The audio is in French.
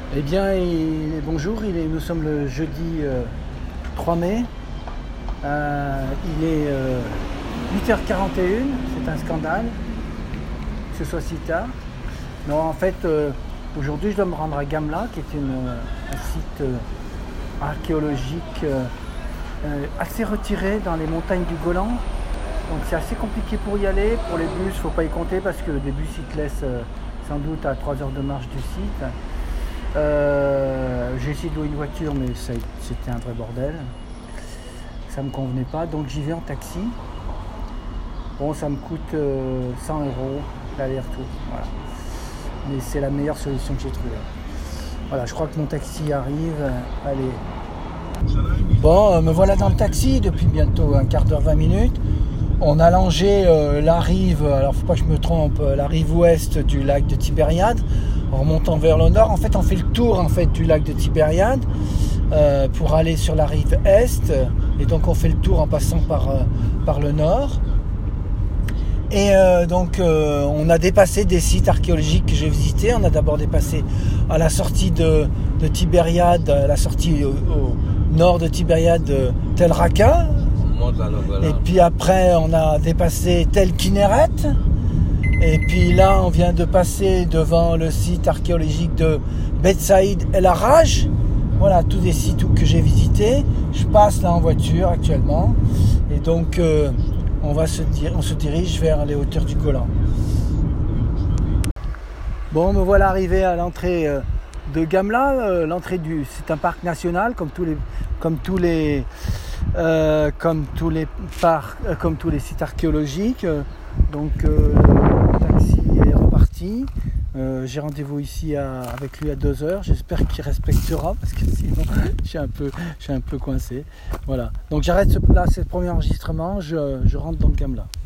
Eh bien, bonjour, nous sommes le jeudi 3 mai. Il est 8h41, c'est un scandale que ce soit si tard. Non, en fait, aujourd'hui, je dois me rendre à Gamla, qui est un site archéologique assez retiré dans les montagnes du Golan. Donc c'est assez compliqué pour y aller. Pour les bus, il ne faut pas y compter parce que des bus, ils te laissent sans doute à 3 heures de marche du site. J'ai essayé de louer une voiture, mais c'était un vrai bordel. Ça ne me convenait pas, donc j'y vais en taxi. Bon, ça me coûte 100 € l'aller-retour. Voilà. Mais c'est la meilleure solution que j'ai trouvée. Voilà, je crois que mon taxi arrive. Allez. Bon, me voilà dans le taxi depuis bientôt un quart d'heure, 20 minutes. On a longé la rive, alors faut pas que je me trompe, la rive ouest du lac de Tibériade, en remontant vers le nord. En fait, on fait le tour du lac de Tibériade pour aller sur la rive est, et donc on fait le tour en passant par le nord. Et donc on a dépassé des sites archéologiques que j'ai visités. On a d'abord dépassé à la sortie de Tibériade, à la sortie au nord de Tibériade, Tel Raqqa. Et puis après on a dépassé Tel Kinneret. Et puis là on vient de passer devant le site archéologique de Bet Saïd El Arraj. Voilà, tous des sites que j'ai visités. Je passe là en voiture actuellement. Et donc on se dirige vers les hauteurs du Golan. Bon, me voilà arrivé à l'entrée de Gamla. C'est un parc national comme tous les sites archéologiques. Donc le taxi est reparti. J'ai rendez-vous ici avec lui à 2h. J'espère qu'il respectera parce que sinon je suis un peu coincé. Voilà. Donc j'arrête là ce premier enregistrement. Je rentre dans le Gamla.